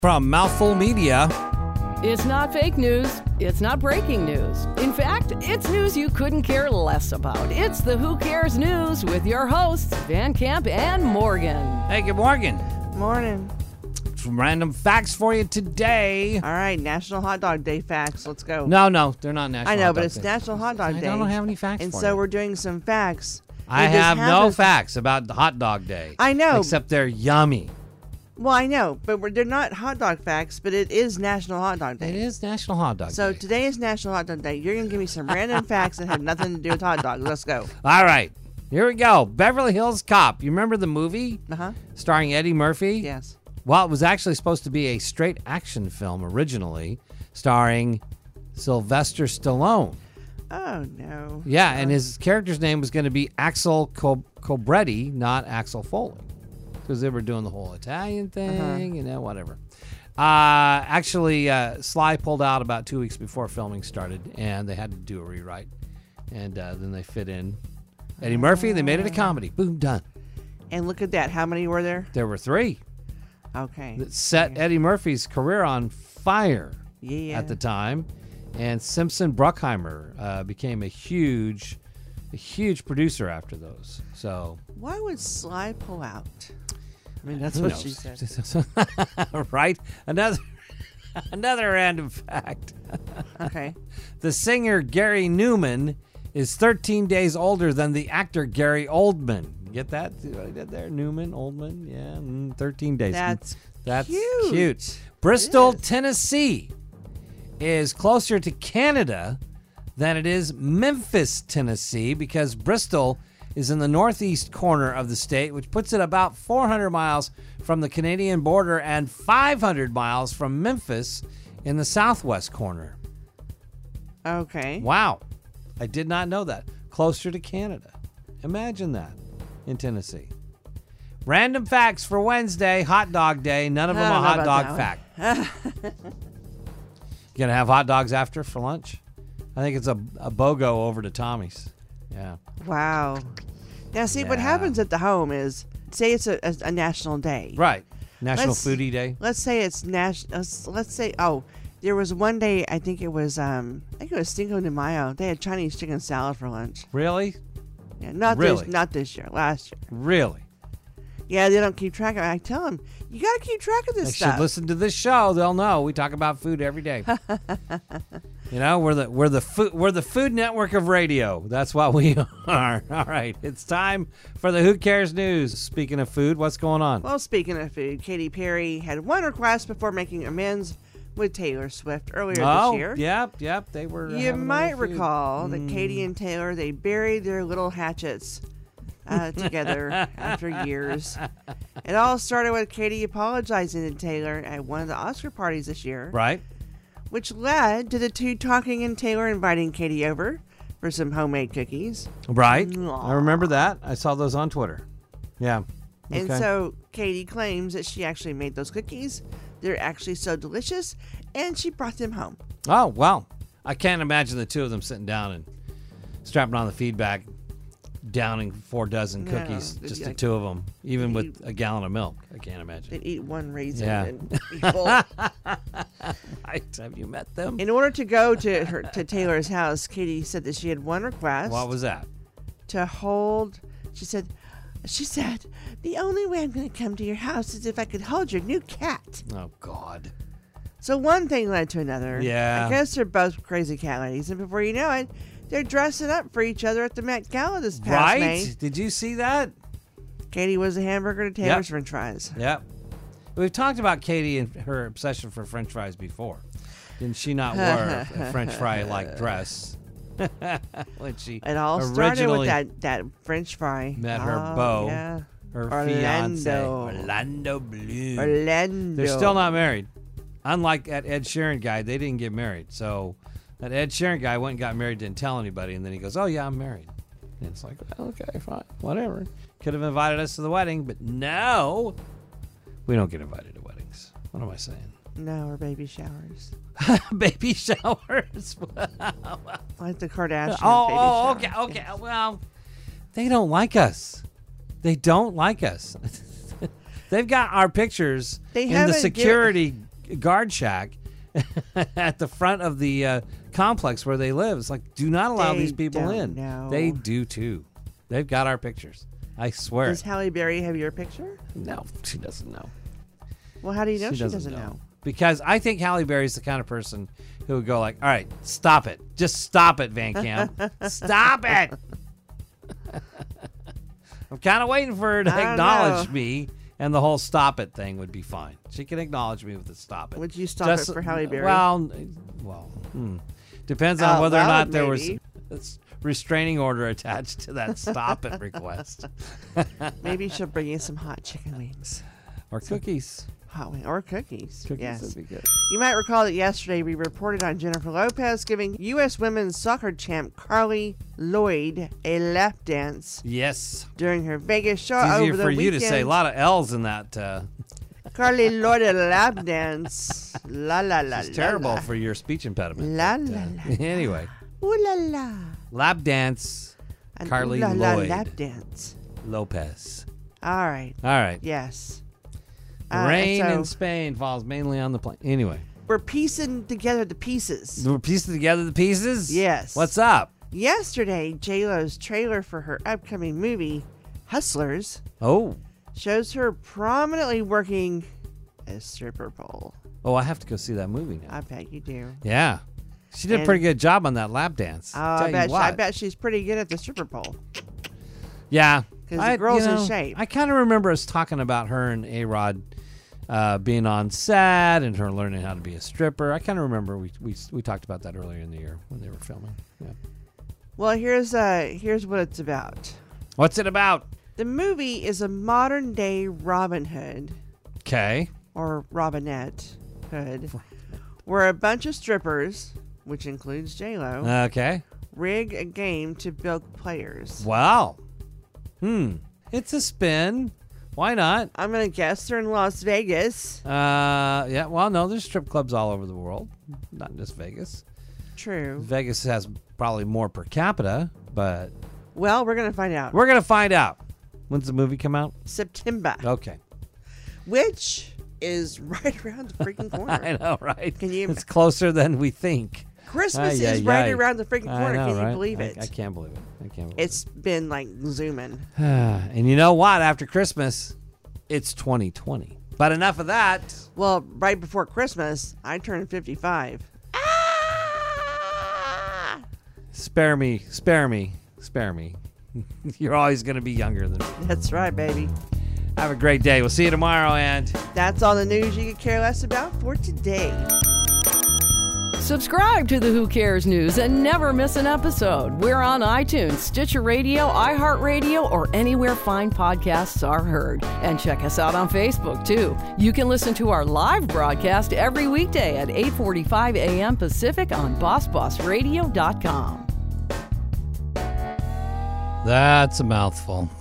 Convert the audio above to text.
From Mouthful Media. It's not fake news. It's not breaking news. In fact, it's news you couldn't care less about. It's the Who Cares News with your hosts, Van Camp and Morgan. Hey, good morning. Morning. Some random facts for you today. All right, National Hot Dog Day facts. Let's go. No, they're not National I know, Hot but Dog it's Day. National Hot Dog Day. I don't have any facts and for so you. we're doing some facts. I They just have no happen- facts about the Hot Dog Day. I know. Except they're yummy. Well, I know, but they're not hot dog facts, but it is National Hot Dog Day. It is National Hot Dog So Day. today is National Hot Dog Day. You're going to give me some random facts that have nothing to do with hot dogs. Let's go. All right. Here we go. Beverly Hills Cop. You remember the movie? Uh-huh. Starring Eddie Murphy? Yes. Well, it was actually supposed to be a straight action film originally, starring Sylvester Stallone. Oh, no. Yeah, and his character's name was going to be Axel Cobretti, not Axel Foley, because they were doing the whole Italian thing, whatever. Actually, Sly pulled out about 2 weeks before filming started, and they had to do a rewrite. And then they fit in Eddie Murphy. They made it a comedy. Boom, done. And look at that. How many were there? There were 3 Okay. that set Eddie Murphy's career on fire Yeah. at the time. And Simpson Bruckheimer became a huge producer after those. So Why would Sly pull out? I mean, that's who what knows? she said. Right? Another random fact. Okay. The singer Gary Newman is 13 days older than the actor Gary Oldman. You get that? See what I did there? Newman, Oldman. Yeah, 13 days. That's cute. cute. Bristol, It is. Tennessee is closer to Canada than it is Memphis, Tennessee, because Bristol is in the northeast corner of the state, which puts it about 400 miles from the Canadian border and 500 miles from Memphis in the southwest corner. Okay. Wow. I did not know that. Closer to Canada. Imagine that in Tennessee. Random facts for Wednesday, Hot Dog Day. None of them I a don't know hot about dog that fact. You gonna have hot dogs after for lunch? I think it's a BOGO over to Tommy's. Yeah. Wow. Now, see, what Yeah. happens at the home is, say it's a national day. Right. National Let's- Foodie Day. Let's say it's national. Let's say, there was one day. I think it was Cinco de Mayo. They had Chinese chicken salad for lunch. Really? Yeah, not Really? this year. Last year. Really? Yeah, they don't keep track of it. I tell them, you got to keep track of this They stuff. should listen to this show. They'll know we talk about food every day. You know, we're the food network of radio. That's what we are. All right, it's time for the Who Cares News. Speaking of food, what's going on? Well, speaking of food, Katy Perry had one request before making amends with Taylor Swift earlier this year. Yep. They were. You having a might little feud. recall that Katy and Taylor, they buried their little hatchets together after years. It all started with Katy apologizing to Taylor at one of the Oscar parties this year, Right. which led to the two talking and Taylor inviting Katy over for some homemade cookies. Right. Aw. I remember that. I saw those on Twitter. Yeah. And Okay. so Katy claims that she actually made those cookies. They're actually so delicious, and she brought them home. Oh, well, I can't imagine the two of them sitting down and strapping on the feedback, downing 4 dozen No, cookies, they'd just be the like- two of them, even they'd with a gallon of milk. I can't imagine. They'd eat one raisin Yeah. and be full. Right. Have you met them? In order to go to Taylor's house, Katy said that she had one request. What was that? To hold. She said, the only way I'm going to come to your house is if I could hold your new cat. Oh, God. So one thing led to another. Yeah. I guess they're both crazy cat ladies, and before you know it, they're dressing up for each other at the Met Gala this past Right? May. Did you see that? Katy was a hamburger to Taylor's Yep. French fries. Yep. We've talked about Katie and her obsession for French fries before. Didn't she not wear a French fry-like dress when she It all started originally with that French fry. met her Oh, beau, yeah. her Orlando. fiance, Orlando Bloom. Orlando. They're still not married. Unlike that Ed Sheeran guy, they didn't get married. So that Ed Sheeran guy went and got married, didn't tell anybody, and then he goes, "Oh yeah, I'm married." And it's like, well, okay, fine, whatever. Could have invited us to the wedding, but no, we don't get invited to weddings. What am I saying? No, or baby showers. Baby showers. Like the Kardashians. Oh, baby okay, showers. okay. Well, they don't like us. They don't like us. They've got our pictures They in the haven't security guard shack at the front of the complex where they live. It's like, do not allow these people in. Know. They do too. They've got our pictures. I swear. Does Halle Berry have your picture? No, she doesn't know. Well, how do you know she doesn't know? Because I think Halle Berry's the kind of person who would go like, all right, stop it. Just stop it, Van Camp. Stop it. I'm kind of waiting for her to acknowledge me, and the whole stop it thing would be fine. She can acknowledge me with the stop it. Would you stop it for Halle Berry? Well, depends on whether or not there was maybe. a restraining order attached to that stop it request. Maybe she'll bring you some hot chicken wings. Or cookies. Hot wings. Or cookies. Cookies Yes. would be good. You might recall that yesterday we reported on Jennifer Lopez giving U.S. women's soccer champ Carly Lloyd a lap dance Yes. during her Vegas show It's over easier the for weekend. you to say. A lot of L's in that. Carly Lloyd a lap dance. La la la. It's la, terrible la. for your speech impediment. La but, la la. Anyway, Ooh la la. lap dance, An Carly ooh la la Lloyd lap dance. Lopez. All right. All right. Yes. Rain so in Spain falls mainly on the plane. Anyway, we're piecing together the pieces. we're piecing together the pieces. Yes. What's up? Yesterday, J-Lo's trailer for her upcoming movie, Hustlers, Oh, shows her prominently working a stripper pole. I have to go see that movie now. I bet you do. Yeah, she did a And- pretty good job on that lap dance. Oh, Tell you I what. bet she's pretty good at the stripper pole. Yeah, 'Cause the girl's in shape. I kind of remember us talking about her and A-Rod being on set and her learning how to be a stripper. I kind of remember we talked about that earlier in the year when they were filming. Yeah. Well, here's what it's about. What's it about? The movie is a modern day Robin Hood Okay. or Robinette Hood, where a bunch of strippers, which includes J-Lo, Okay. rig a game to bilk players. Wow. It's a spin. Why not? I'm gonna guess they're in Las Vegas. Yeah. Well, no, there's strip clubs all over the world, not just Vegas. True. Vegas has probably more per capita, but Well, we're gonna find out. we're gonna find out. When's the movie come out? September, Okay. which is right around the freaking corner. I know, right? Can you- It's closer than we think. Christmas Ay, is ay, right ay. around the freaking I corner. know, Can you right? believe it? I can't believe it. I can't believe It's been like zooming. it. And you know what? After Christmas, it's 2020. But enough of that. Well, right before Christmas, I turned 55. Ah! Spare me. Spare me. Spare me. You're always going to be younger than me. That's right, baby. Have a great day. We'll see you tomorrow, and That's all the news you could care less about for today. Subscribe to the Who Cares News and never miss an episode. We're on iTunes, Stitcher Radio, iHeartRadio, or anywhere fine podcasts are heard. And check us out on Facebook, too. You can listen to our live broadcast every weekday at 8:45 a.m. Pacific on BossBossRadio.com. that's a mouthful.